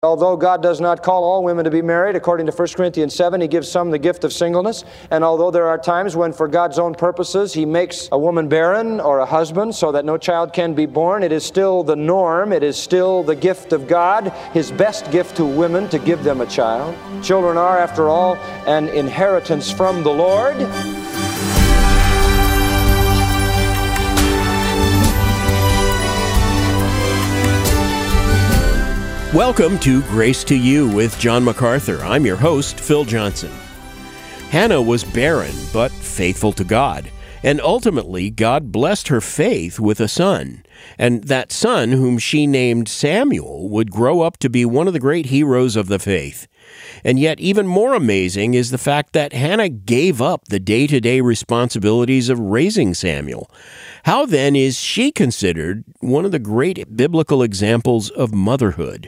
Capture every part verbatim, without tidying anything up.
Although God does not call all women to be married, according to First Corinthians seven, He gives some the gift of singleness. And although there are times when, for God's own purposes, He makes a woman barren or a husband so that no child can be born, it is still the norm. It is still the gift of God, His best gift to women, to give them a child. Children are, after all, an inheritance from the Lord. Welcome to Grace to You with John MacArthur. I'm your host, Phil Johnson. Hannah was barren, but faithful to God. And ultimately, God blessed her faith with a son. And that son, whom she named Samuel, would grow up to be one of the great heroes of the faith. And yet, even more amazing is the fact that Hannah gave up the day-to-day responsibilities of raising Samuel. How then is she considered one of the great biblical examples of motherhood?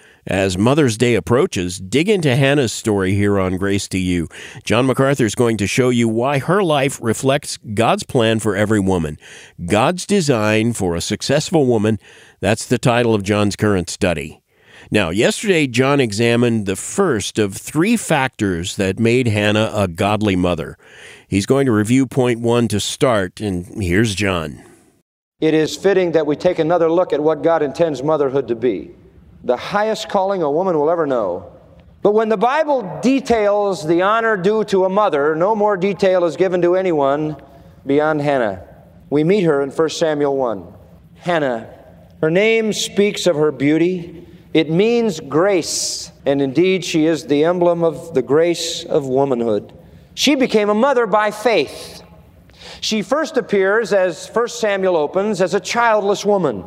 As Mother's Day approaches, dig into Hannah's story here on Grace to You. John MacArthur is going to show you why her life reflects God's plan for every woman. God's design for a successful woman. That's the title of John's current study. Now, yesterday, John examined the first of three factors that made Hannah a godly mother. He's going to review point one to start, and here's John. It is fitting that we take another look at what God intends motherhood to be. The highest calling a woman will ever know. But when the Bible details the honor due to a mother, no more detail is given to anyone beyond Hannah. We meet her in First Samuel one. Hannah. Her name speaks of her beauty. It means grace, and indeed she is the emblem of the grace of womanhood. She became a mother by faith. She first appears, as First Samuel opens, as a childless woman.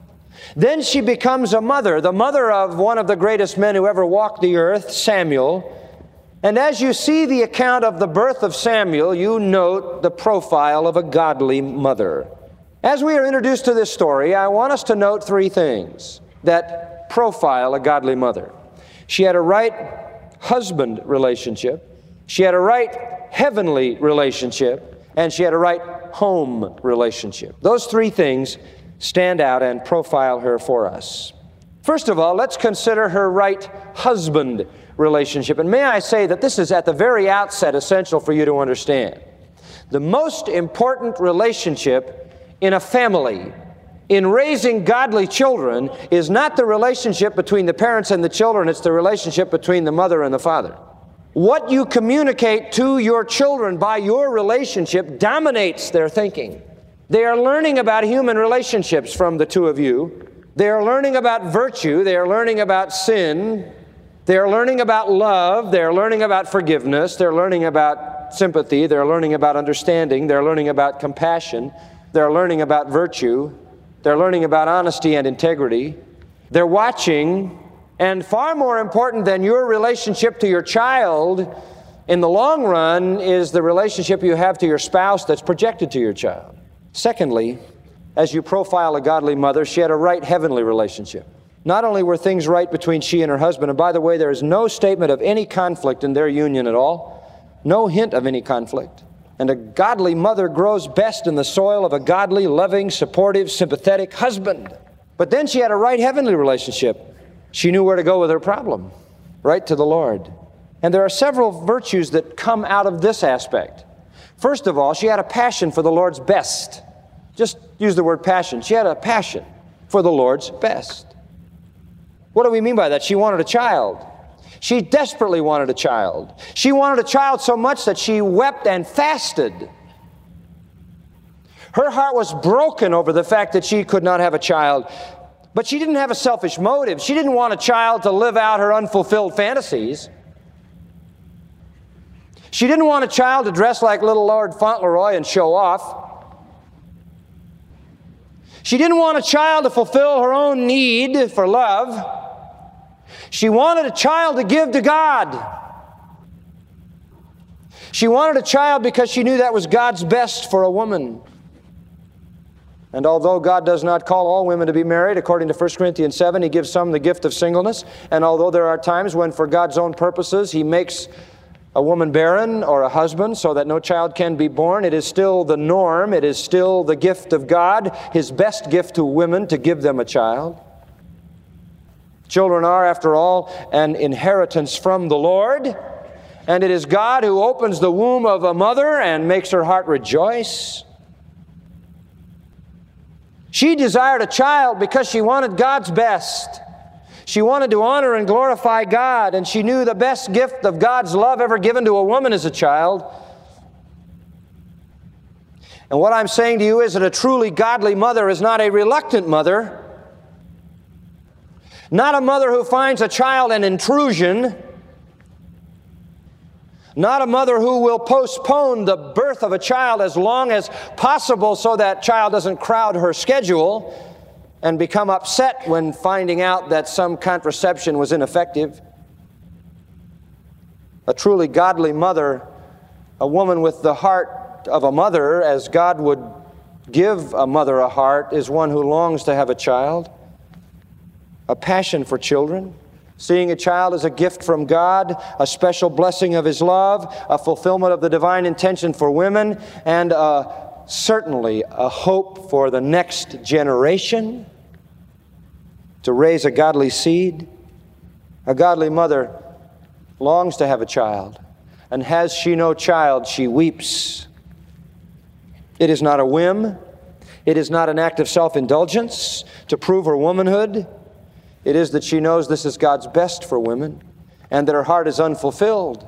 Then she becomes a mother, the mother of one of the greatest men who ever walked the earth, Samuel. And as you see the account of the birth of Samuel, you note the profile of a godly mother. As we are introduced to this story, I want us to note three things that profile a godly mother. She had a right husband relationship, she had a right heavenly relationship, and she had a right home relationship. Those three things stand out and profile her for us. First of all, let's consider her right husband relationship. And may I say that this is at the very outset essential for you to understand. The most important relationship in a family, in raising godly children, is not the relationship between the parents and the children, it's the relationship between the mother and the father. What you communicate to your children by your relationship dominates their thinking. They are learning about human relationships from the two of you. They are learning about virtue. They are learning about sin. They are learning about love. They are learning about forgiveness. They're learning about sympathy. They're learning about understanding. They're learning about compassion. They're learning about virtue. They're learning about honesty and integrity. They're watching, and far more important than your relationship to your child in the long run is the relationship you have to your spouse that's projected to your child. Secondly, as you profile a godly mother, she had a right heavenly relationship. Not only were things right between she and her husband, and by the way, there is no statement of any conflict in their union at all, no hint of any conflict. And a godly mother grows best in the soil of a godly, loving, supportive, sympathetic husband. But then she had a right heavenly relationship. She knew where to go with her problem, right to the Lord. And there are several virtues that come out of this aspect. First of all, she had a passion for the Lord's best. Just use the word passion. She had a passion for the Lord's best. What do we mean by that? She wanted a child. She desperately wanted a child. She wanted a child so much that she wept and fasted. Her heart was broken over the fact that she could not have a child. But she didn't have a selfish motive. She didn't want a child to live out her unfulfilled fantasies. She didn't want a child to dress like little Lord Fauntleroy and show off. She didn't want a child to fulfill her own need for love. She wanted a child to give to God. She wanted a child because she knew that was God's best for a woman. And although God does not call all women to be married, according to First Corinthians seven, He gives some the gift of singleness. And although there are times when, for God's own purposes, He makes a woman barren or a husband so that no child can be born, it is still the norm. It is still the gift of God, His best gift to women, to give them a child. Children are, after all, an inheritance from the Lord, and it is God who opens the womb of a mother and makes her heart rejoice. She desired a child because she wanted God's best. She wanted to honor and glorify God, and she knew the best gift of God's love ever given to a woman is a child. And what I'm saying to you is that a truly godly mother is not a reluctant mother, not a mother who finds a child an intrusion, not a mother who will postpone the birth of a child as long as possible so that child doesn't crowd her schedule and become upset when finding out that some contraception was ineffective. A truly godly mother, a woman with the heart of a mother, as God would give a mother a heart, is one who longs to have a child, a passion for children, seeing a child as a gift from God, a special blessing of His love, a fulfillment of the divine intention for women, and uh, certainly a hope for the next generation to raise a godly seed. A godly mother longs to have a child, and has she no child, she weeps. It is not a whim. It is not an act of self-indulgence to prove her womanhood. It is that she knows this is God's best for women, and that her heart is unfulfilled.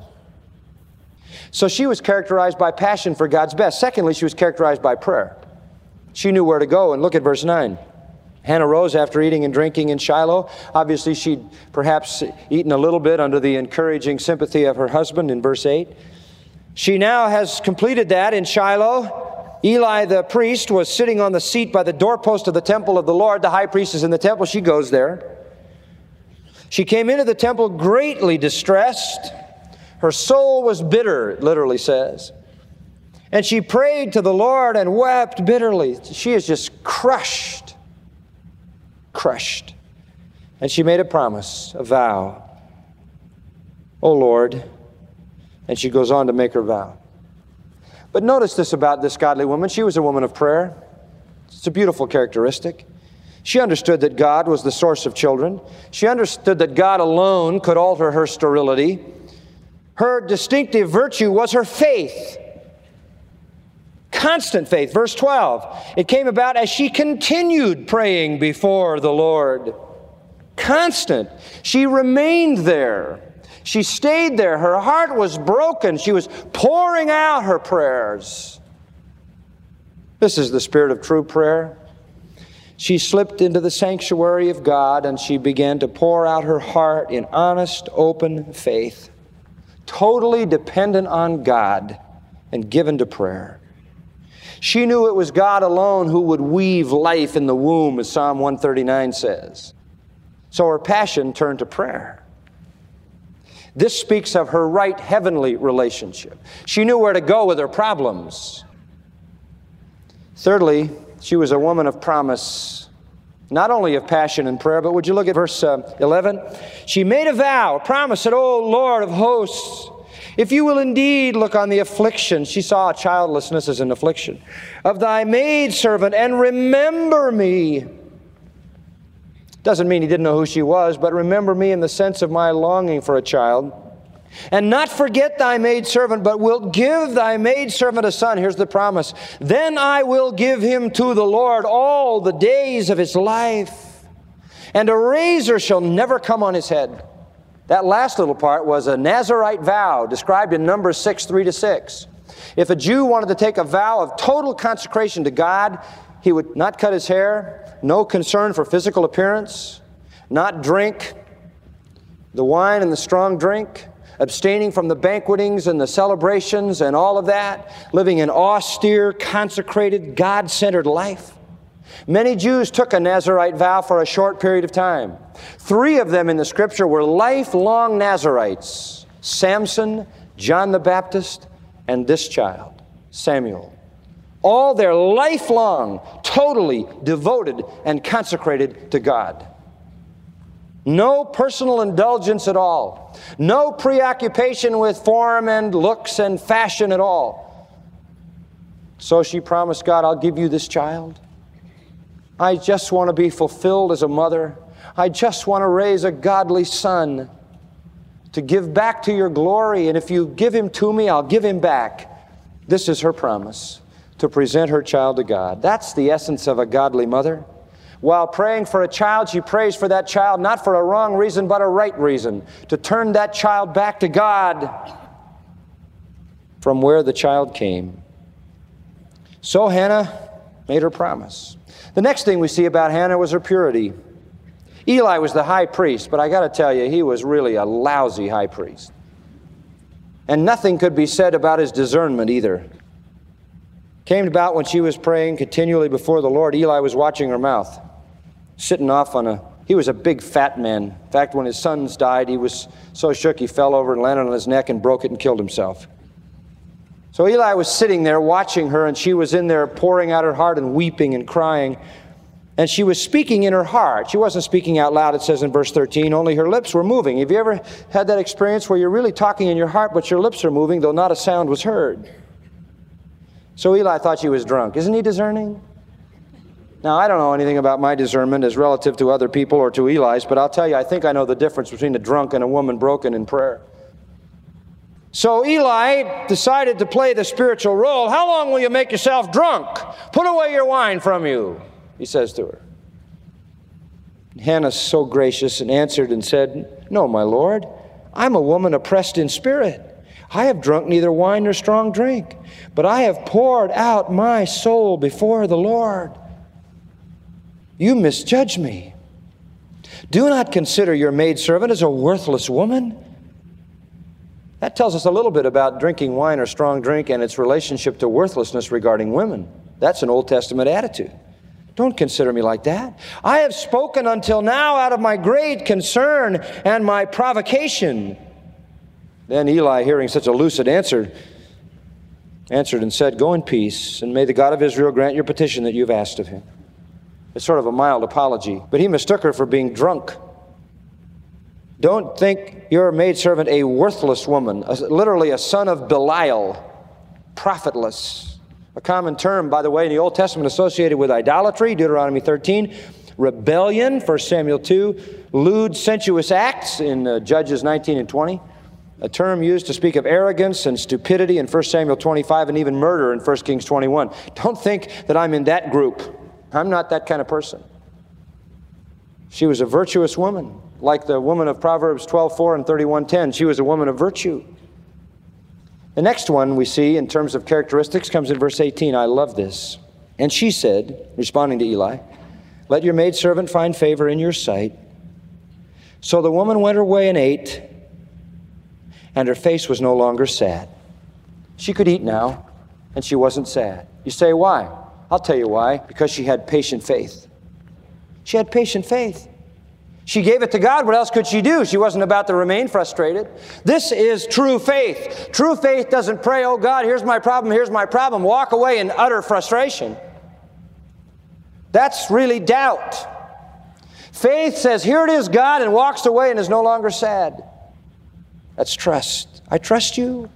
So she was characterized by passion for God's best. Secondly, she was characterized by prayer. She knew where to go, and look at verse nine. Hannah rose after eating and drinking in Shiloh. Obviously, she'd perhaps eaten a little bit under the encouraging sympathy of her husband in verse eight. She now has completed that in Shiloh. Eli the priest was sitting on the seat by the doorpost of the temple of the Lord. The high priest is in the temple. She goes there. She came into the temple greatly distressed. Her soul was bitter, it literally says. And she prayed to the Lord and wept bitterly. She is just crushed. Crushed. And she made a promise, a vow. "O Lord," and she goes on to make her vow. But notice this about this godly woman. She was a woman of prayer. It's a beautiful characteristic. She understood that God was the source of children. She understood that God alone could alter her sterility. Her distinctive virtue was her faith. Constant faith. Verse twelve. It came about as she continued praying before the Lord. Constant. She remained there. She stayed there. Her heart was broken. She was pouring out her prayers. This is the spirit of true prayer. She slipped into the sanctuary of God and she began to pour out her heart in honest, open faith, totally dependent on God and given to prayer. She knew it was God alone who would weave life in the womb, as Psalm one thirty-nine says. So her passion turned to prayer. This speaks of her right heavenly relationship. She knew where to go with her problems. Thirdly, she was a woman of promise, not only of passion and prayer, but would you look at verse uh, eleven? She made a vow, a promise, said, "O Lord of hosts, if you will indeed look on the affliction," she saw childlessness as an affliction, "of thy maidservant, and remember me." Doesn't mean he didn't know who she was, but remember me in the sense of my longing for a child. "And not forget thy maidservant, but wilt give thy maidservant a son." Here's the promise. "Then I will give him to the Lord all the days of his life, and a razor shall never come on his head." That last little part was a Nazirite vow described in Numbers six, three to six. If a Jew wanted to take a vow of total consecration to God, he would not cut his hair, no concern for physical appearance, not drink the wine and the strong drink, abstaining from the banquetings and the celebrations and all of that, living an austere, consecrated, God-centered life. Many Jews took a Nazirite vow for a short period of time. Three of them in the Scripture were lifelong Nazirites: Samson, John the Baptist, and this child, Samuel. All their lifelong, totally devoted and consecrated to God. No personal indulgence at all. No preoccupation with form and looks and fashion at all. So she promised God, "I'll give you this child. I just want to be fulfilled as a mother. I just want to raise a godly son to give back to your glory, and if you give him to me, I'll give him back. This is her promise, to present her child to God. That's the essence of a godly mother. While praying for a child, she prays for that child not for a wrong reason, but a right reason, to turn that child back to God from where the child came. So Hannah made her promise. The next thing we see about Hannah was her purity. Eli was the high priest, but I got to tell you, he was really a lousy high priest. And nothing could be said about his discernment either. Came about when she was praying continually before the Lord, Eli was watching her mouth, sitting off on a, he was a big fat man. In fact, when his sons died, he was so shook he fell over and landed on his neck and broke it and killed himself. So Eli was sitting there watching her, and she was in there pouring out her heart and weeping and crying. And she was speaking in her heart. She wasn't speaking out loud, it says in verse thirteen, only her lips were moving. Have you ever had that experience where you're really talking in your heart, but your lips are moving, though not a sound was heard? So Eli thought she was drunk. Isn't he discerning? Now, I don't know anything about my discernment as relative to other people or to Eli's, but I'll tell you, I think I know the difference between a drunk and a woman broken in prayer. So Eli decided to play the spiritual role. How long will you make yourself drunk? Put away your wine from you, he says to her. Hannah, so gracious, and answered and said, no, my Lord, I'm a woman oppressed in spirit. I have drunk neither wine nor strong drink, but I have poured out my soul before the Lord. You misjudge me. Do not consider your maidservant as a worthless woman. That tells us a little bit about drinking wine or strong drink and its relationship to worthlessness regarding women. That's an Old Testament attitude. Don't consider me like that. I have spoken until now out of my great concern and my provocation. Then Eli, hearing such a lucid answer, answered and said, go in peace, and may the God of Israel grant your petition that you've asked of him. It's sort of a mild apology, but he mistook her for being drunk. Don't think your maidservant a worthless woman, a, literally a son of Belial, profitless. A common term, by the way, in the Old Testament associated with idolatry, Deuteronomy thirteen, rebellion, First Samuel two, lewd, sensuous acts in uh, Judges nineteen and twenty, a term used to speak of arrogance and stupidity in First Samuel twenty-five, and even murder in First Kings twenty-one. Don't think that I'm in that group. I'm not that kind of person. She was a virtuous woman, like the woman of Proverbs twelve four and thirty-one ten. She was a woman of virtue. The next one we see in terms of characteristics comes in verse eighteen. I love this. And she said, responding to Eli, let your maidservant find favor in your sight. So the woman went her way and ate, and her face was no longer sad. She could eat now, and she wasn't sad. You say, why? I'll tell you why. Because she had patient faith. She had patient faith. She gave it to God. What else could she do? She wasn't about to remain frustrated. This is true faith. True faith doesn't pray, oh God, here's my problem, here's my problem, walk away in utter frustration. That's really doubt. Faith says, here it is, God, and walks away and is no longer sad. That's trust. I trust you.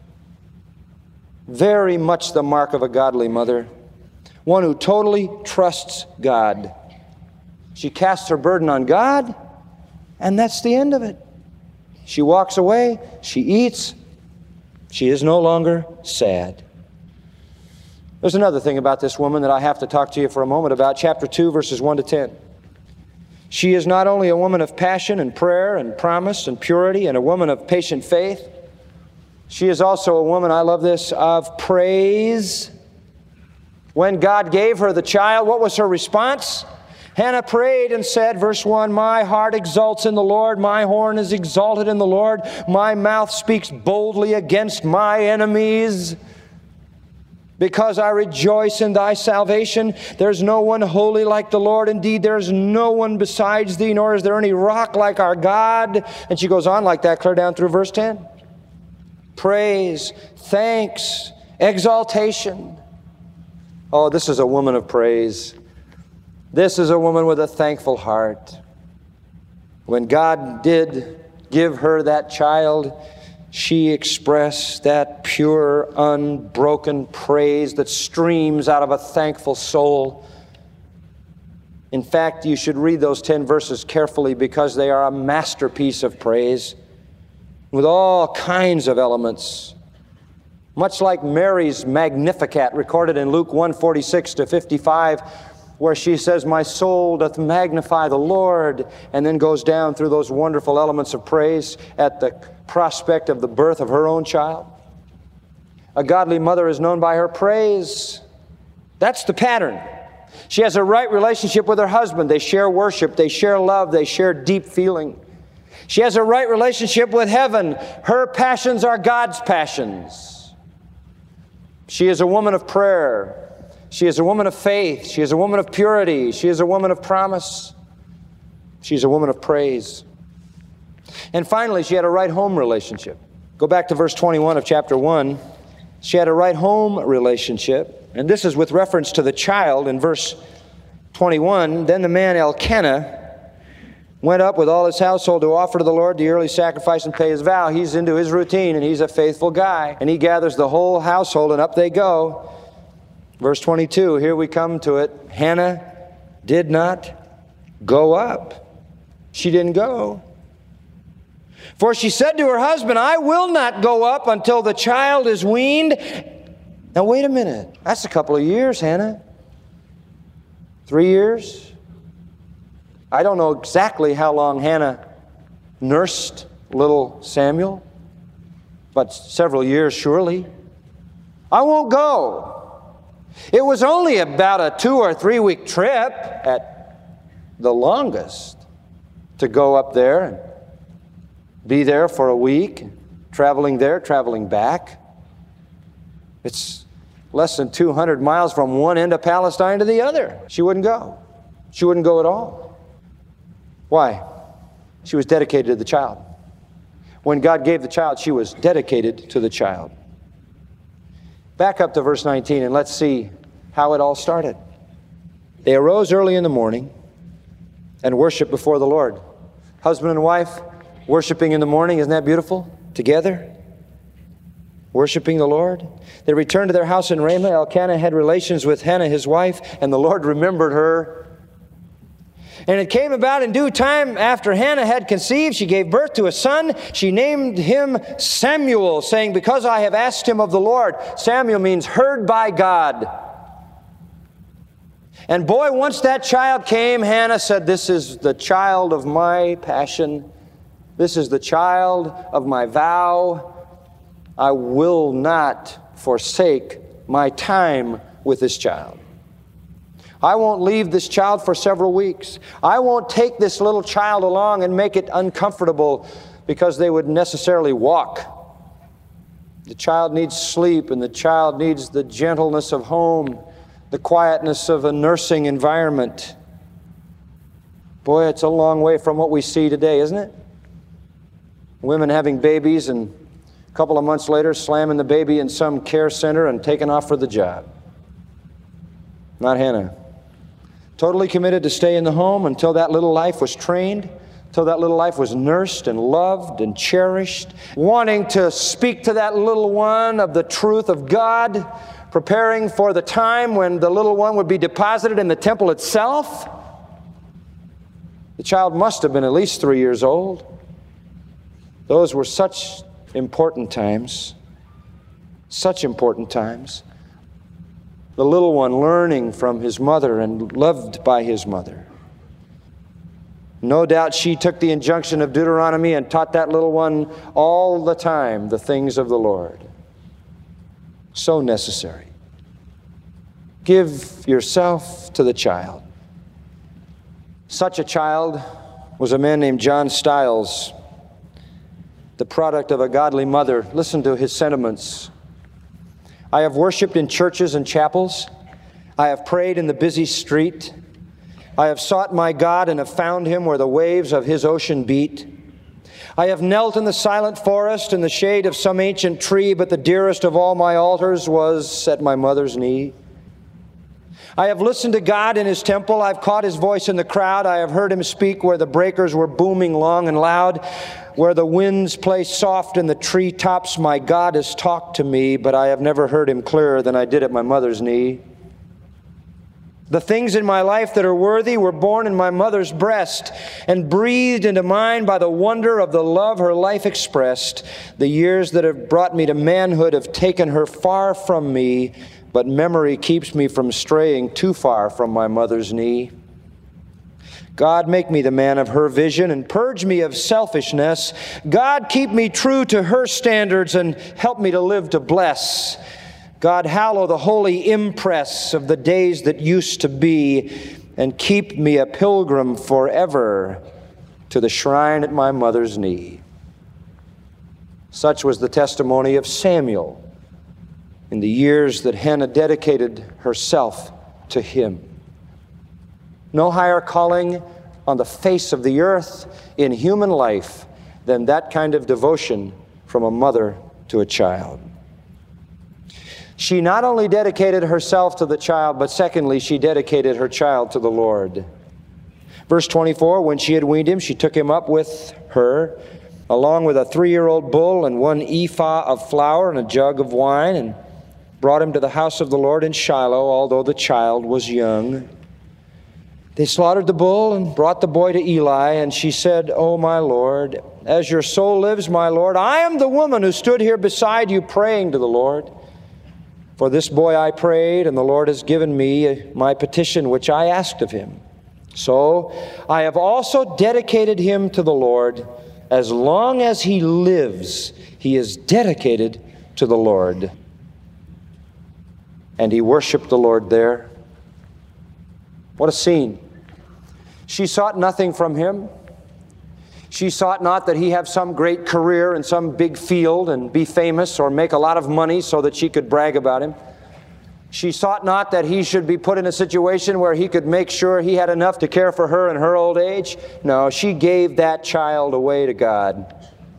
Very much the mark of a godly mother. One who totally trusts God. She casts her burden on God, and that's the end of it. She walks away, she eats, she is no longer sad. There's another thing about this woman that I have to talk to you for a moment about. Chapter two, verses one to ten. She is not only a woman of passion and prayer and promise and purity and a woman of patient faith, she is also a woman, I love this, of praise. When God gave her the child, what was her response? Hannah prayed and said, verse one, my heart exults in the Lord, my horn is exalted in the Lord, my mouth speaks boldly against my enemies. Because I rejoice in thy salvation. There's no one holy like the Lord. Indeed, there is no one besides thee, nor is there any rock like our God. And she goes on like that, clear down through verse ten. Praise, thanks, exaltation. Oh, this is a woman of praise. This is a woman with a thankful heart. When God did give her that child, she expressed that pure, unbroken praise that streams out of a thankful soul. In fact, you should read those ten verses carefully because they are a masterpiece of praise with all kinds of elements. Much like Mary's Magnificat recorded in Luke one forty-six to fifty-five, where she says, "My soul doth magnify the Lord," and then goes down through those wonderful elements of praise at the prospect of the birth of her own child. A godly mother is known by her praise. That's the pattern. She has a right relationship with her husband. They share worship. They share love. They share deep feeling. She has a right relationship with heaven. Her passions are God's passions. She is a woman of prayer. She is a woman of faith. She is a woman of purity. She is a woman of promise. She's a woman of praise. And finally, she had a right home relationship. Go back to verse twenty-one of chapter one. She had a right home relationship. And this is with reference to the child in verse twenty-one. Then the man Elkanah went up with all his household to offer to the Lord the yearly sacrifice and pay his vow. He's into his routine, and he's a faithful guy. And he gathers the whole household, and up they go. Verse twenty-two, here we come to it. Hannah did not go up. She didn't go. For she said to her husband, "I will not go up until the child is weaned." Now, wait a minute. That's a couple of years, Hannah. Three years? I don't know exactly how long Hannah nursed little Samuel, but several years surely. I won't go. It was only about a two or three week trip at the longest to go up there and be there for a week, traveling there, traveling back. It's less than two hundred miles from one end of Palestine to the other. She wouldn't go. She wouldn't go at all. Why? She was dedicated to the child. When God gave the child, she was dedicated to the child. Back up to verse nineteen and let's see how it all started. They arose early in the morning and worshiped before the Lord. Husband and wife worshiping in the morning, isn't that beautiful? Together. Worshiping the Lord. They returned to their house in Ramah. Elkanah had relations with Hannah, his wife, and the Lord remembered her. And it came about in due time after Hannah had conceived, she gave birth to a son. She named him Samuel, saying, "Because I have asked him of the Lord." Samuel means heard by God. And boy, once that child came, Hannah said, "This is the child of my passion. This is the child of my vow. I will not forsake my time with this child. I won't leave this child for several weeks. I won't take this little child along and make it uncomfortable because they would necessarily walk. The child needs sleep, and the child needs the gentleness of home, the quietness of a nursing environment." Boy, it's a long way from what we see today, isn't it? Women having babies and a couple of months later slamming the baby in some care center and taking off for the job. Not Hannah. Totally committed to stay in the home until that little life was trained, until that little life was nursed and loved and cherished, wanting to speak to that little one of the truth of God, preparing for the time when the little one would be deposited in the temple itself. The child must have been at least three years old. Those were such important times, such important times. The little one learning from his mother and loved by his mother. No doubt she took the injunction of Deuteronomy and taught that little one all the time the things of the Lord. So necessary. Give yourself to the child. Such a child was a man named John Stiles, the product of a godly mother. Listen to his sentiments. "I have worshiped in churches and chapels. I have prayed in the busy street. I have sought my God and have found him where the waves of his ocean beat. I have knelt in the silent forest in the shade of some ancient tree, but the dearest of all my altars was at my mother's knee. I have listened to God in his temple. I've caught his voice in the crowd. I have heard him speak where the breakers were booming long and loud, where the winds play soft in the treetops. My God has talked to me, but I have never heard him clearer than I did at my mother's knee. The things in my life that are worthy were born in my mother's breast and breathed into mine by the wonder of the love her life expressed. The years that have brought me to manhood have taken her far from me, but memory keeps me from straying too far from my mother's knee. God, make me the man of her vision and purge me of selfishness. God, keep me true to her standards and help me to live to bless. God, hallow the holy impress of the days that used to be and keep me a pilgrim forever to the shrine at my mother's knee. Such was the testimony of Samuel in the years that Hannah dedicated herself to him. No higher calling on the face of the earth in human life than that kind of devotion from a mother to a child. She not only dedicated herself to the child, but secondly, she dedicated her child to the Lord. Verse twenty-four, when she had weaned him, she took him up with her, along with a three-year-old bull and one ephah of flour and a jug of wine, and brought him to the house of the Lord in Shiloh, although the child was young. They slaughtered the bull and brought the boy to Eli, and she said, "O my Lord, as your soul lives, my Lord, I am the woman who stood here beside you praying to the Lord. For this boy I prayed, and the Lord has given me my petition which I asked of him. So I have also dedicated him to the Lord. As long as he lives, he is dedicated to the Lord." And he worshiped the Lord there. What a scene. She sought nothing from him. She sought not that he have some great career in some big field and be famous or make a lot of money so that she could brag about him. She sought not that he should be put in a situation where he could make sure he had enough to care for her in her old age. No, she gave that child away to God.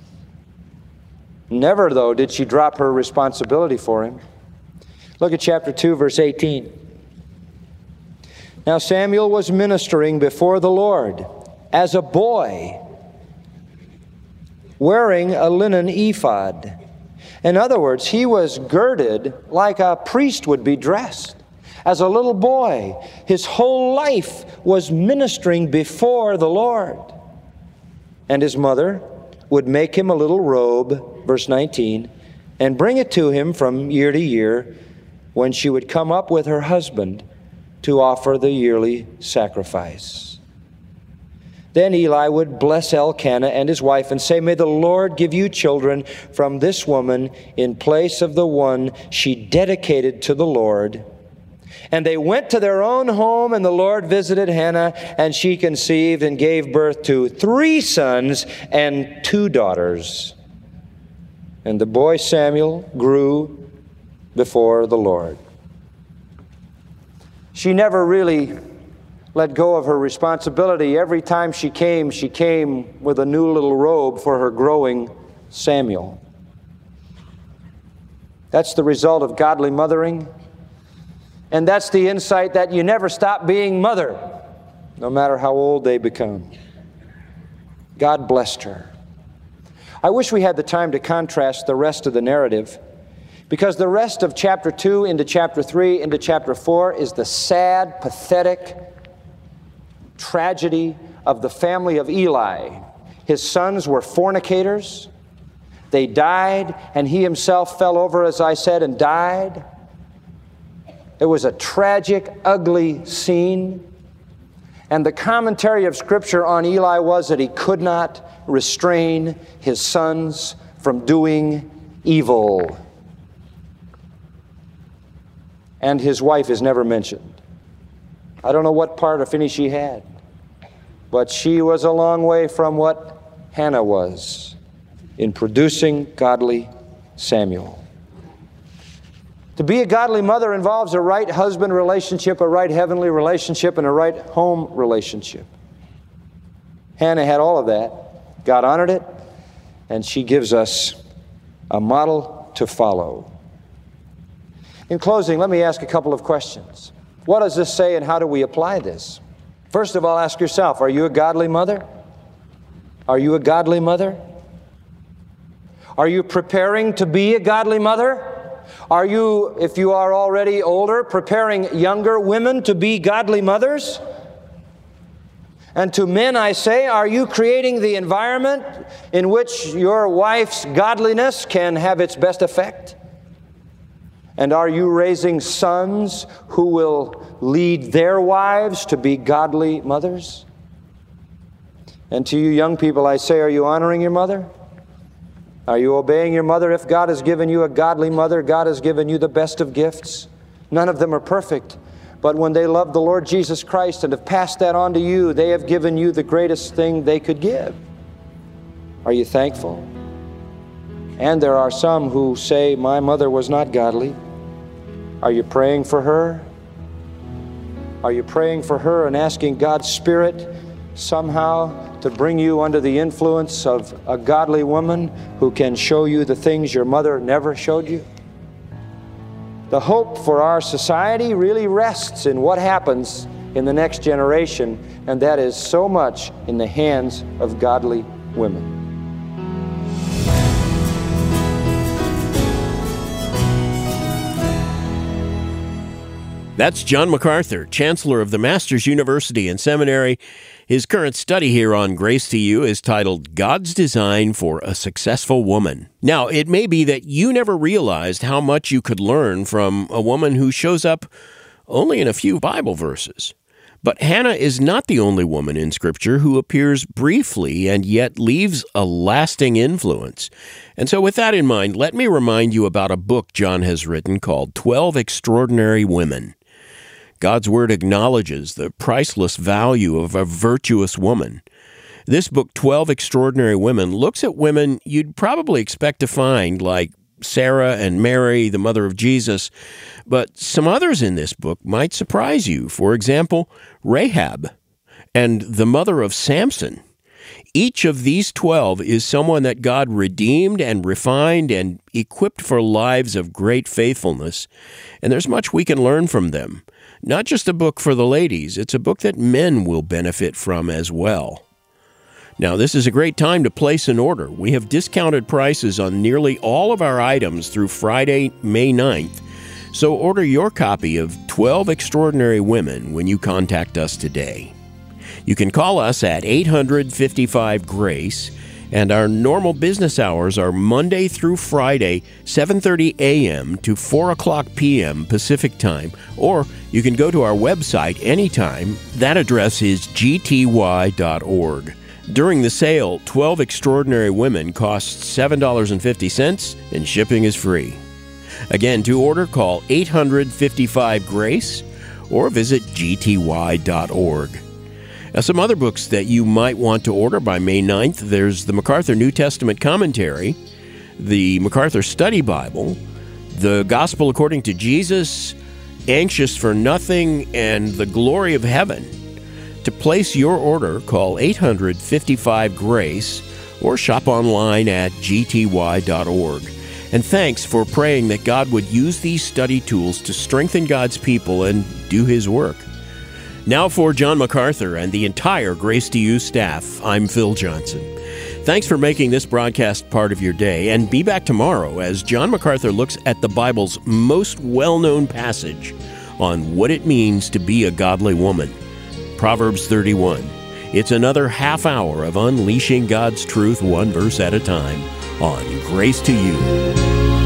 Never, though, did she drop her responsibility for him. Look at chapter two, verse eighteen. Now Samuel was ministering before the Lord as a boy, wearing a linen ephod. In other words, he was girded like a priest would be dressed. As a little boy, his whole life was ministering before the Lord. And his mother would make him a little robe, verse nineteen, and bring it to him from year to year when she would come up with her husband to offer the yearly sacrifice. Then Eli would bless Elkanah and his wife and say, "May the Lord give you children from this woman in place of the one she dedicated to the Lord." And they went to their own home, and the Lord visited Hannah, and she conceived and gave birth to three sons and two daughters. And the boy Samuel grew before the Lord. She never really let go of her responsibility. Every time she came, she came with a new little robe for her growing Samuel. That's the result of godly mothering. And that's the insight that you never stop being mother, no matter how old they become. God blessed her. I wish we had the time to contrast the rest of the narrative, because the rest of chapter two into chapter three into chapter four is the sad, pathetic tragedy of the family of Eli. His sons were fornicators. They died, and he himself fell over, as I said, and died. It was a tragic, ugly scene. And the commentary of Scripture on Eli was that he could not restrain his sons from doing evil. And his wife is never mentioned. I don't know what part, if any, she had. But she was a long way from what Hannah was in producing godly Samuel. To be a godly mother involves a right husband relationship, a right heavenly relationship, and a right home relationship. Hannah had all of that. God honored it, and she gives us a model to follow. In closing, let me ask a couple of questions. What does this say, and how do we apply this? First of all, ask yourself, are you a godly mother? Are you a godly mother? Are you preparing to be a godly mother? Are you, if you are already older, preparing younger women to be godly mothers? And to men I say, are you creating the environment in which your wife's godliness can have its best effect? And are you raising sons who will lead their wives to be godly mothers? And to you young people I say, are you honoring your mother? Are you obeying your mother? If God has given you a godly mother, God has given you the best of gifts. None of them are perfect. But when they love the Lord Jesus Christ and have passed that on to you, they have given you the greatest thing they could give. Are you thankful? And there are some who say, my mother was not godly. Are you praying for her? Are you praying for her and asking God's Spirit somehow to bring you under the influence of a godly woman who can show you the things your mother never showed you? The hope for our society really rests in what happens in the next generation, and that is so much in the hands of godly women. That's John MacArthur, Chancellor of the Masters University and Seminary. His current study here on Grace to You is titled God's Design for a Successful Woman. Now, it may be that you never realized how much you could learn from a woman who shows up only in a few Bible verses. But Hannah is not the only woman in Scripture who appears briefly and yet leaves a lasting influence. And so with that in mind, let me remind you about a book John has written called twelve Extraordinary Women. God's Word acknowledges the priceless value of a virtuous woman. This book, twelve Extraordinary Women, looks at women you'd probably expect to find, like Sarah and Mary, the mother of Jesus, but some others in this book might surprise you. For example, Rahab and the mother of Samson. Each of these twelve is someone that God redeemed and refined and equipped for lives of great faithfulness, and there's much we can learn from them. Not just a book for the ladies, it's a book that men will benefit from as well. Now, this is a great time to place an order. We have discounted prices on nearly all of our items through Friday, May ninth. So order your copy of twelve Extraordinary Women when you contact us today. You can call us at eight hundred, fifty-five, GRACE, and our normal business hours are Monday through Friday, seven thirty a.m. to four o'clock p.m. Pacific Time, or you can go to our website anytime. That address is g t y dot org. During the sale, twelve Extraordinary Women costs seven dollars and fifty cents, and shipping is free. Again, to order, call eight hundred, fifty-five, GRACE or visit g t y dot org. Now, some other books that you might want to order by May ninth, there's the MacArthur New Testament Commentary, the MacArthur Study Bible, the Gospel According to Jesus, Anxious for Nothing, and The Glory of Heaven. To place your order, call eight hundred, fifty-five, GRACE or shop online at g t y dot org. And thanks for praying that God would use these study tools to strengthen God's people and do His work. Now for John MacArthur and the entire Grace to You staff, I'm Phil Johnson. Thanks for making this broadcast part of your day, and be back tomorrow as John MacArthur looks at the Bible's most well-known passage on what it means to be a godly woman, Proverbs thirty-one. It's another half hour of unleashing God's truth one verse at a time on Grace to You.